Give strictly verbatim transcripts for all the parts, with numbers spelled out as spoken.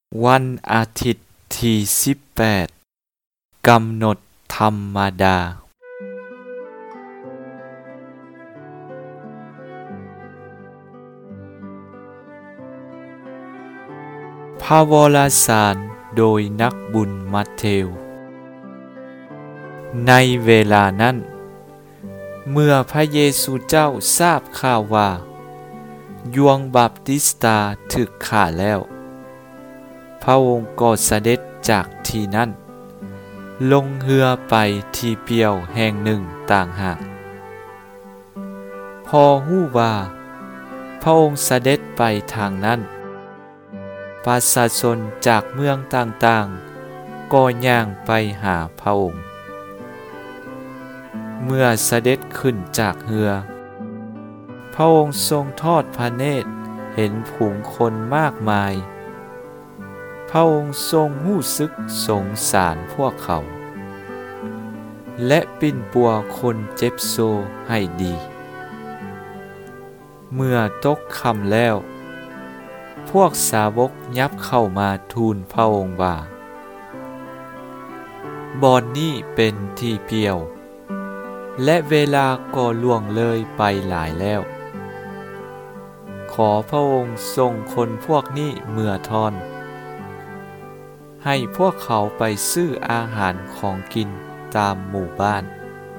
วันอาทิตย์ที่สิบแปดกำหนดธรรมดาพระวรสารโดยนักบุญมัทธิวในเวลานั้นเมื่อพระเยซูเจ้าทราบข่าวว่ายวงบัพติสตาถึกฆ่าแล้วพระองค์ก็เสด็จจากที่นั้นลงเรือไปที่เปี่ยวแห่งหนึ่งต่างหากพอฮู้ว่าพระองค์เสด็จไปทางนั้นประชาชนจากเมืองต่างๆก็ย่างไปหาพระองค์เมื่อเสด็จขึ้นจากเรือพระองค์ทรงทอดพระเนตรเห็นฝูงคนมากมายพระองค์ทรงรู้สึกสงสารพวกเขาและปิ่นปัวคนเจ็บโซให้ดีเมื่อตกค่ำแล้วพวกสาวกยับเข้ามาทูลพระองค์ว่าบ่อนนี้เป็นที่เปี่ยวและเวลาก็ล่วงเลยไปหลายแล้วขอพระองค์ทรงคนพวกนี้เมื่อทอนให้พวกเขาไปซื้ออาหารของกินตามหมู่บ้าน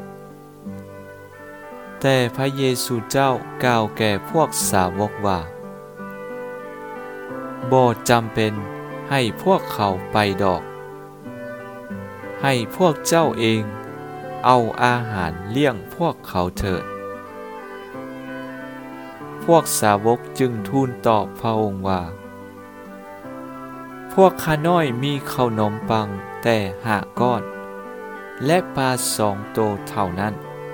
แต่พระเยซูเจ้ากล่าวแก่พวกสาวกว่าบ่จำเป็นให้พวกเขาไปดอกให้พวกเจ้าเองเอาอาหารเลี้ยงพวกเขาเถิดพวกสาวกจึงทูลตอบพระองค์ว่าพวกข้าน้อยมีข้าวนมปังแต่ห้าก้อนและปลาสองโตเท่านั้น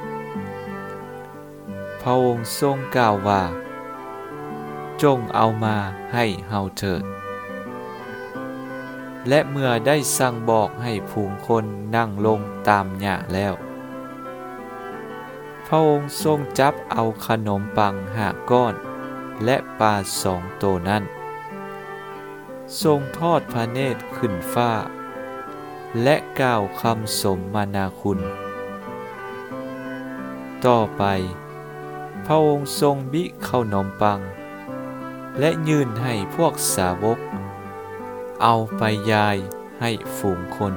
พระองค์ทรงกล่าวว่าจงเอามาให้เฮาเถิดและเมื่อได้สั่งบอกให้ฝูงคนนั่งลงตามหญ้าแล้วพระองค์ทรงจับเอาขนมปังห้าก้อนและปลาสองโตนั้นทรงทอดพระเนตรขึ้นฟ้าและกล่าวคำสมมานาคุณต่อไปพระองค์ทรงบิขนมปังและยื่นให้พวกสาวกเอาไปยายให้ฝูงคน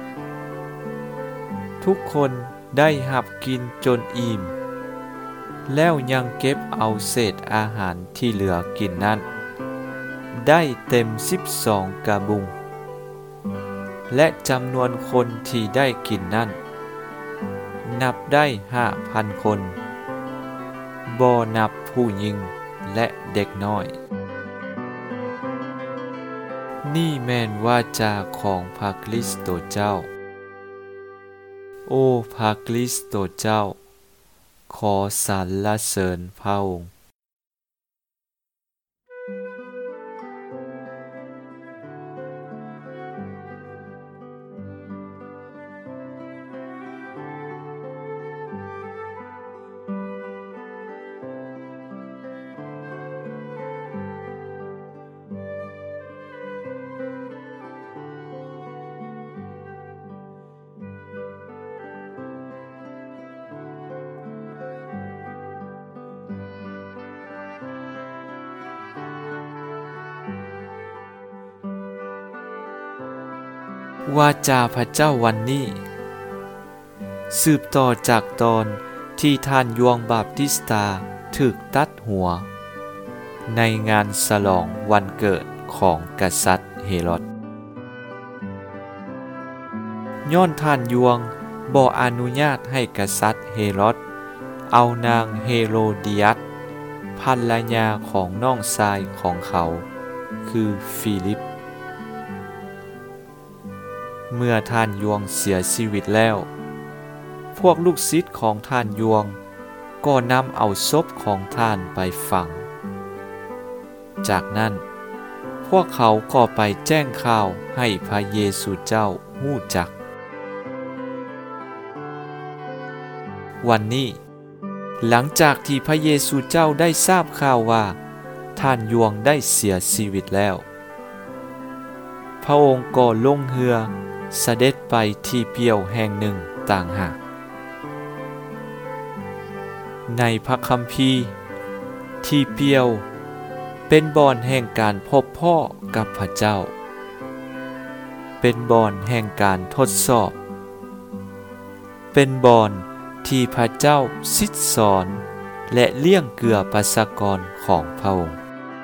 ทุกคนได้หับกินจนอิ่มแล้วยังเก็บเอาเศษอาหารที่เหลือกินนั้นได้เต็มสิบสองกะบุงและจำนวนคนที่ได้กินนั้นนับได้ห้าพันคนบ่นับผู้หญิงและเด็กน้อยนี่แม่นวาจาของพระคริสต์เจ้าโอ้พระคริสต์เจ้าขอสรรเสริญพระองค์วาจาพระเจ้าวันนี้สืบต่อจากตอนที่ท่านยวงบาปติสตาถูกตัดหัวในงานฉลองวันเกิดของกษัตริย์เฮโรดย้อนท่านยวงบ่อนุญาตให้กษัตริย์เฮโรดเอานางเฮโรดิยัสภรรยาของน้องชายของเขาคือฟิลิปเมื่อท่านยวงเสียชีวิตแล้วพวกลูกศิษย์ของท่านยวงก็นำเอาศพของท่านไปฝังจากนั้นพวกเขาก็ไปแจ้งข่าวให้พระเยซูเจ้าฮู้จักวันนี้หลังจากที่พระเยซูเจ้าได้ทราบข่าวว่าท่านยวงได้เสียชีวิตแล้วระองค์ก็ลงเรือเสด็จไปที่เปี่ยวแห่งหนึ่งต่างหากในพระคัมภีร์ที่เปี่ยวเป็นบ่อนแห่งการพบพ่อกับพระเจ้าเป็นบ่อนแห่งการทดสอบเป็นบ่อนที่พระเจ้าซิดสอนและเลี้ยงเกลือประชากรของพระองค์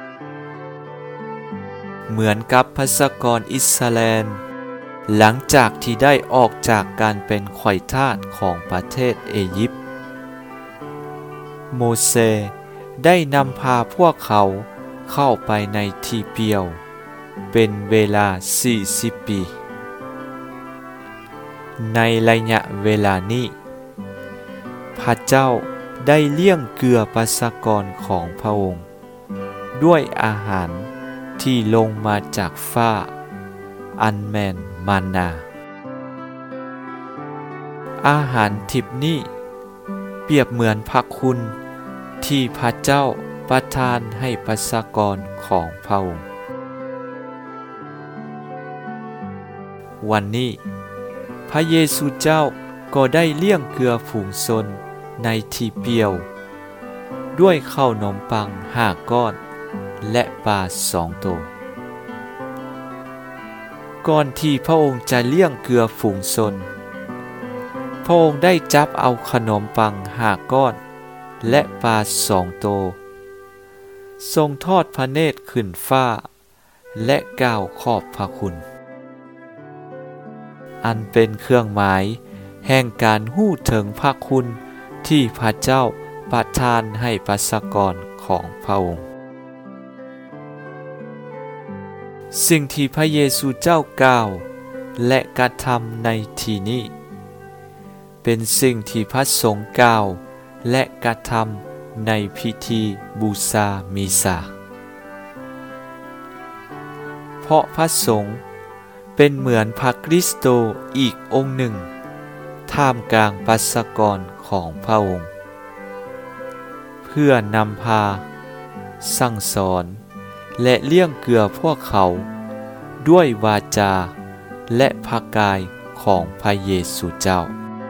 เหมือนกับประชากรอิสราเอลหลังจากที่ได้ออกจากการเป็นไขว่ทาสของประเทศอียิปต์โมเสสได้นำพาพวกเขาเข้าไปในที่เปี่ยวเป็นเวลาสี่สิบปีในระยะเวลานี้พระเจ้าได้เลี้ยงเกลือประชากรของพระองค์ด้วยอาหารที่ลงมาจากฟ้าอันแม่นมานาอาหารทิพย์นี้เปรียบเหมือนพระคุณที่พระเจ้าประทานให้ประชากรของพระองค์วันนี้พระเยซูเจ้าก็ได้เลี้ยงเกลือฝูงชนในที่เปี่ยวด้วยข้าวนมปังห้าก้อนและปลาสองตัวก่อนที่พระองค์จะเลี้ยงเกลือฝูงชนพระองค์ได้จับเอาขนมปังห้าก้อนและปลาสองตัวทรงทอดพระเนตรขึ้นฟ้าและกล่าวขอบพระคุณอันเป็นเครื่องหมายแห่งการฮู้ถึงพระคุณที่พระเจ้าประทานให้ประชากรของพระองค์สิ่งที่พระเยซูเจ้ากล่าวและกระทำในที่นี้เป็นสิ่งที่พระสงฆ์กล่าวและกระทำในพิธีบูชามีสาเพราะพระสงฆ์เป็นเหมือนพระคริสโตอีกองค์หนึ่งท่ามกลางประชากรของพระองค์เพื่อนำพาสั่งสอนและเลี้ยงเกลือพวกเขาด้วยวาจาและพระกายของพระเยซูเจ้า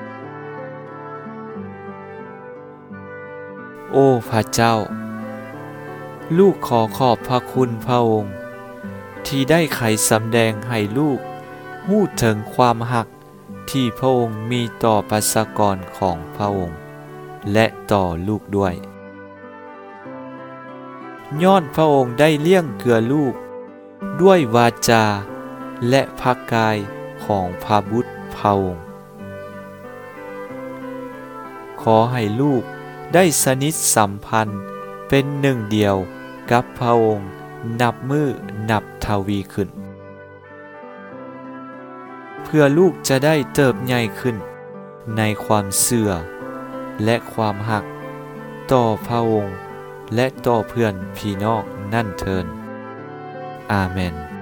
โอ้พระเจ้าลูกขอขอบพระคุณพระองค์ที่ได้ไขสำแดงให้ลูกฮู้ถึงความหักที่พระองค์มีต่อประชากรของพระองค์และต่อลูกด้วยย้อนพระองค์ได้เลี้ยงเกลือลูกด้วยวาจาและพระกายของพระบุตรพระองค์ขอให้ลูกได้สนิทสัมพันธ์เป็นหนึ่งเดียวกับพระองค์นับมือนับทวีขึ้นเพื่อลูกจะได้เติบใหญ่ขึ้นในความเชื่อและความหักต่อพระองค์และต่อเพื่อนพี่น้องนั่นเทินอาเมน